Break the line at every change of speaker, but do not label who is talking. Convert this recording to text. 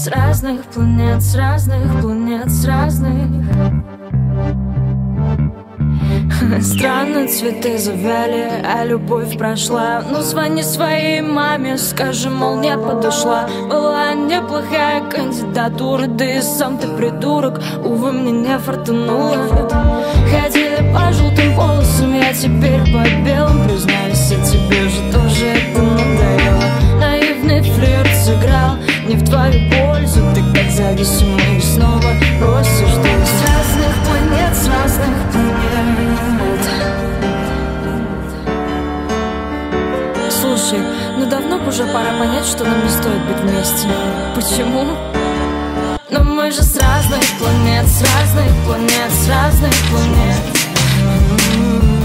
С разных планет, с разных планет, с разных. Странно, цветы завяли, а любовь прошла. Ну звони своей маме, скажи, мол, нет, подошла. Была неплохая кандидатура, да и сам ты придурок. Увы, мне не фартануло. Ходили по желтым полосам, я теперь по белым. Признаюсь, я тебе же тоже это надоело. Наивный флирт сыграл не в твою пользу. Ты как зависимый снова просишь. Ты с разных планет, с разных планет. Слушай, ну давно бы уже пора понять, что нам не стоит быть вместе. Почему? Но мы же с разных планет, с разных планет, с разных планет.